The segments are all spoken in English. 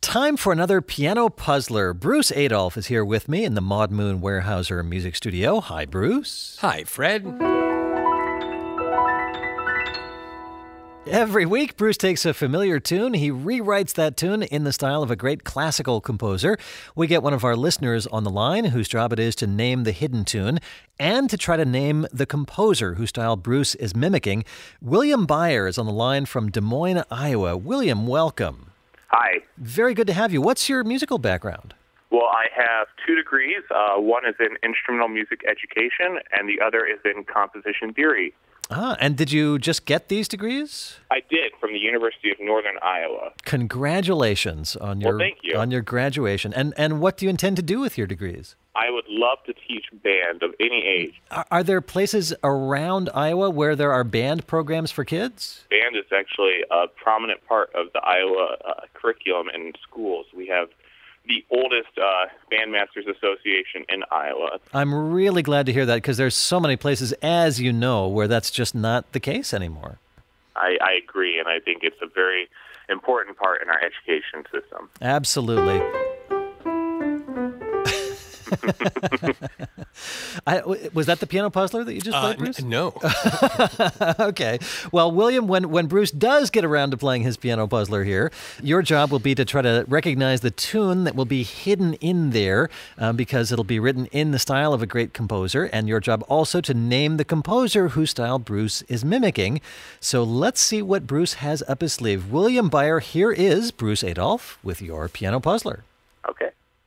Time for another piano puzzler. Bruce Adolphe is here with me in the Maud Moon Weyerhaeuser Music Studio. Hi, Bruce. Hi, Fred. Every week, Bruce takes a familiar tune. He rewrites that tune in the style of a great classical composer. We get one of our listeners on the line whose job it is to name the hidden tune and to try to name the composer whose style Bruce is mimicking. William Beyer is on the line from Des Moines, Iowa. William, welcome. Hi. Very good to have you. What's your musical background? Well, I have 2 degrees. One is in instrumental music education, and the other is in composition theory. And did you just get these degrees? I did, from the University of Northern Iowa. Congratulations on your thank you. on your graduation. And what do you intend to do with your degrees? I would love to teach band of any age. Are there places around Iowa where there are band programs for kids? Band is actually a prominent part of the Iowa curriculum in schools. We have the oldest Bandmasters Association in Iowa. I'm really glad to hear that because there's so many places, as you know, where that's just not the case anymore. I agree, and I think it's a very important part in our education system. Absolutely. Was that the piano puzzler that you just played, Bruce? No. Okay. Well, William, when Bruce does get around to playing his piano puzzler here, your job will be to try to recognize the tune that will be hidden in there because it'll be written in the style of a great composer, and your job also to name the composer whose style Bruce is mimicking. So let's see what Bruce has up his sleeve. William Beyer, here is Bruce Adolphe with your piano puzzler. Okay.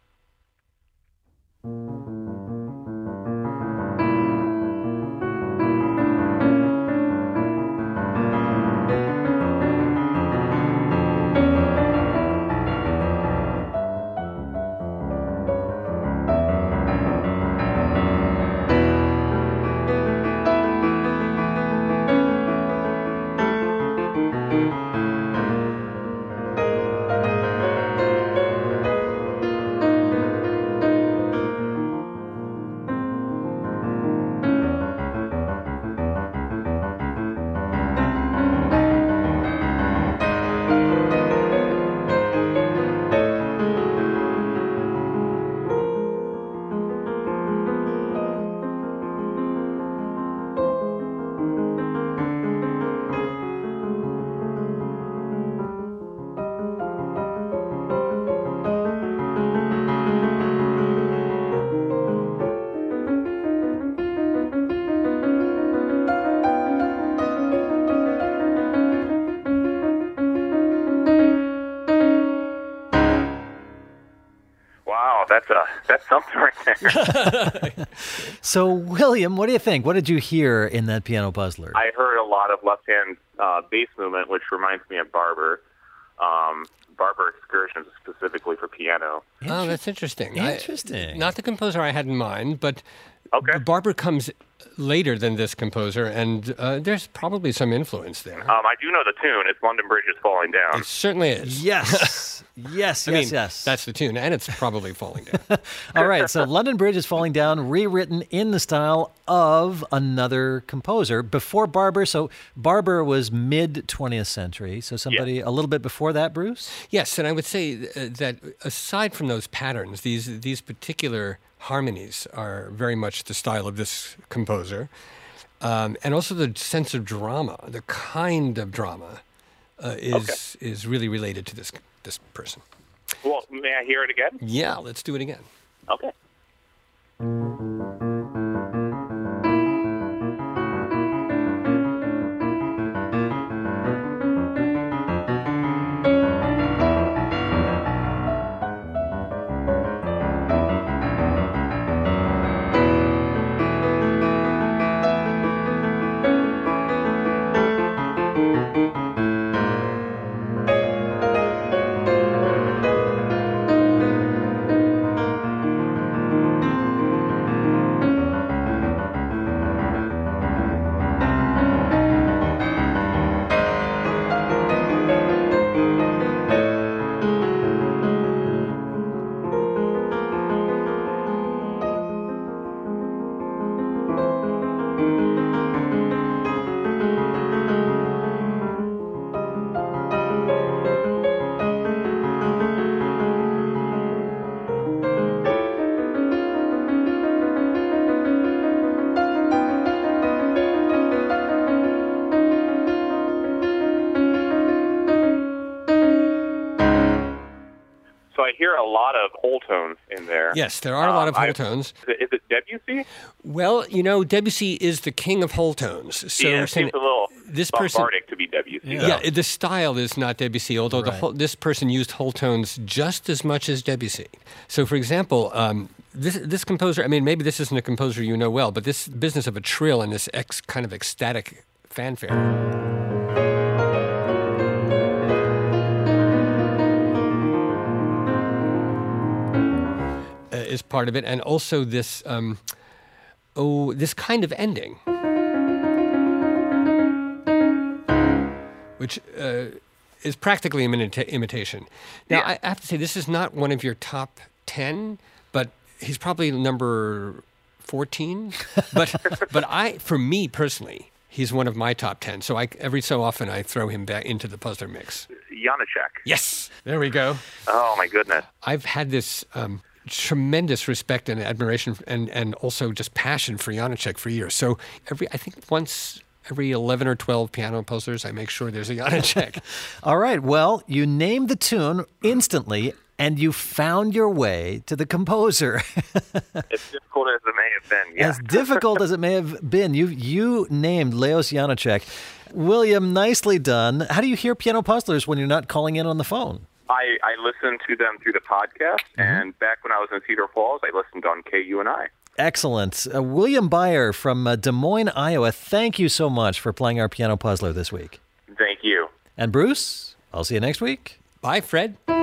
That's something right there. So, William, what do you think? What did you hear in that piano puzzler? I heard a lot of left-hand bass movement, which reminds me of Barber. Barber Excursions specifically for piano. Oh, that's interesting. Interesting. Not the composer I had in mind, but Okay. Barber comes later than this composer, and there's probably some influence there. I do know the tune. It's London Bridge is Falling Down. It certainly is. Yes. Yes. That's the tune, and it's probably falling down. All right, so London Bridge is Falling Down, rewritten in the style of another composer before Barber. So Barber was mid-20th century, so somebody a little bit before that, Bruce? Yes, and I would say that aside from those patterns, these particular harmonies are very much the style of this composer. And also the sense of drama, the kind of drama is really related to this person. Well, may I hear it again? Yeah, let's do it again. Okay. So I hear a lot of whole tones in there. Yes, there are a lot of whole tones. Is it Debussy? Well, Debussy is the king of whole tones. So Yeah, it seems a little bombardic to be Debussy. Yeah, the style is not Debussy, although Right. this person used whole tones just as much as Debussy. So, for example, this composer, I mean, maybe this isn't a composer you know well, but this business of a trill and this kind of ecstatic fanfare is part of it, and also this this kind of ending, which is practically an imitation. Now, I have to say, this is not one of your top 10, but he's probably number 14. But for me personally, he's one of my top 10. So every so often I throw him back into the puzzler mix. Janacek. Yes, there we go. Oh, my goodness. I've had this tremendous respect and admiration and also just passion for Janacek for years. So I think once every 11 or 12 piano puzzlers, I make sure there's a Janacek. All right. Well, you named the tune instantly, and you found your way to the composer. As difficult as it may have been, yeah. As difficult as it may have been, you named Leos Janacek. William, nicely done. How do you hear piano puzzlers when you're not calling in on the phone? I listen to them through the podcast, and back when I was in Cedar Falls, I listened on KUNI. Excellent. William Beyer from Des Moines, Iowa, thank you so much for playing our piano puzzler this week. Thank you. And Bruce, I'll see you next week. Bye, Fred.